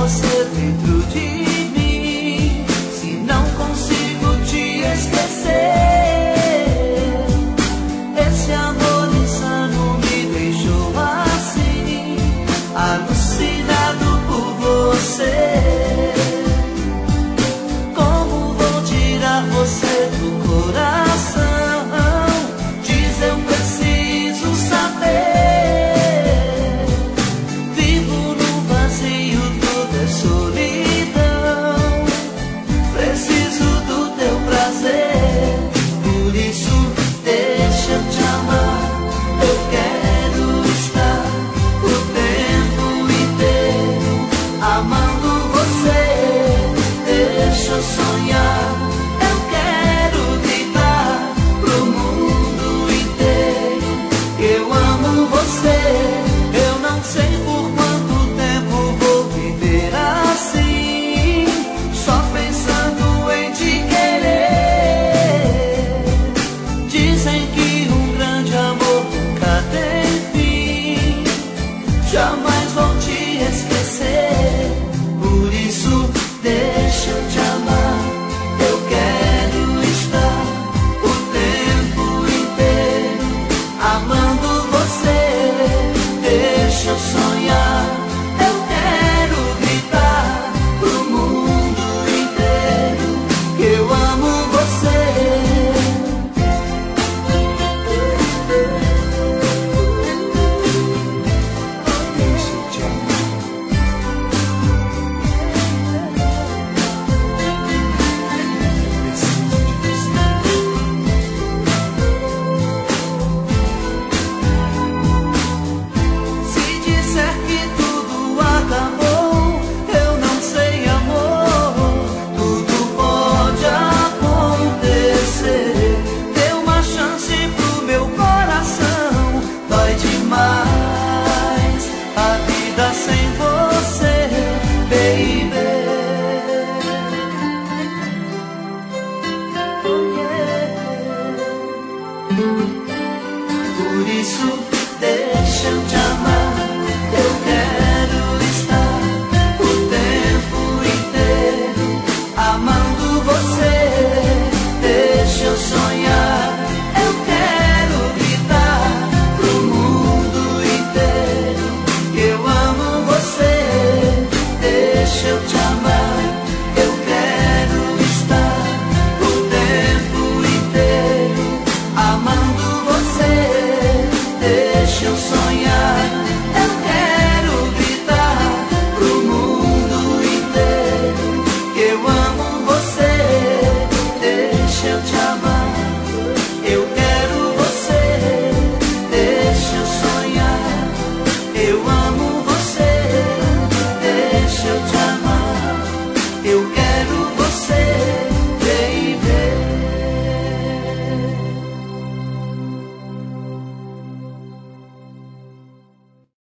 você dentro de mim, se não consigo te esquecer. Esse amor insano me deixou assim, alucinado por você. Como vou tirar você do coração? Diz, eu preciso saber. Vivo no vazio, tudo é solidão. Preciso do teu prazer, por isso deixa eu te amar. Eu quero estar o tempo inteiro amando você. Deixa eu sonhar, eu quero gritar pro mundo inteiro que eu amo você. Eu não sei por quanto tempo vou viver assim, só pensando em te querer. Dizem que um grande amor nunca tem fim, jamais vou te esquecer. Por isso deixa eu te amar, eu quero estar o tempo inteiro amando você. Deixa eu sonhar, eu quero gritar pro mundo inteiro que eu amo você. Deixa eu te amar. Se disser que tudo acabou, eu não sei, amor. Tudo pode acontecer. Dê uma chance pro meu coração. Dói demais a vida sem você, baby. Oh, yeah. Por isso